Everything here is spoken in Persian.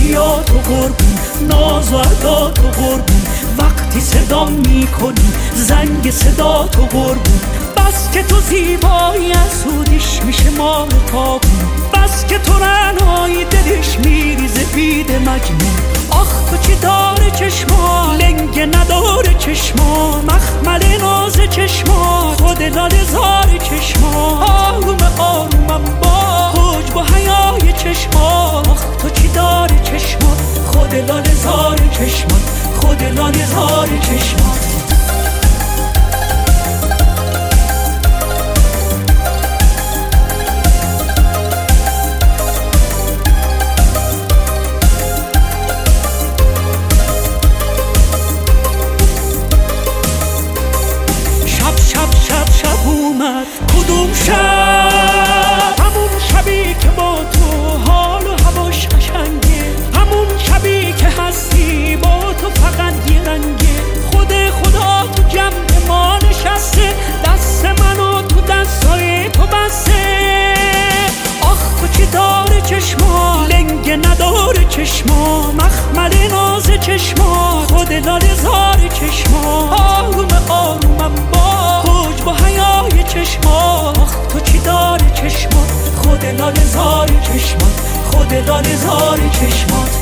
رویات و قربون، ناز و ادات و قربون، وقتی صدا میکنی زنگ صدا تو قربون. بس که تو زیبایی اسودیش میشه مال تابون، بس که تو رعنایی دلش میریزه بید مجنون. آخ تو چی داره چشما، لنگه نداره چشما، مخمل ناز چشما، خود لاله زار چشما. آروم آرومم با حجب و حیای چشما. آخ تو چی داره چشما، خود لاله زار چشما، خود لاله زار چشما. شب اومد کدوم شب، همون شبی که با تو حال و هواش قشنگه، همون شبی که هستی با تو فقط یه رنگه. خدا تو جمع ما نشسته، دست منو تو دستای تو بسته. آخ تو چی داره چشما، لنگه نداره چشما، مخمل ناز چشما، خود لاله زار چشما. آروم آرومم با حجب و حیای چشما. آخ تو چی داره چشما، خود لاله زار چشما، خود لاله زار چشما.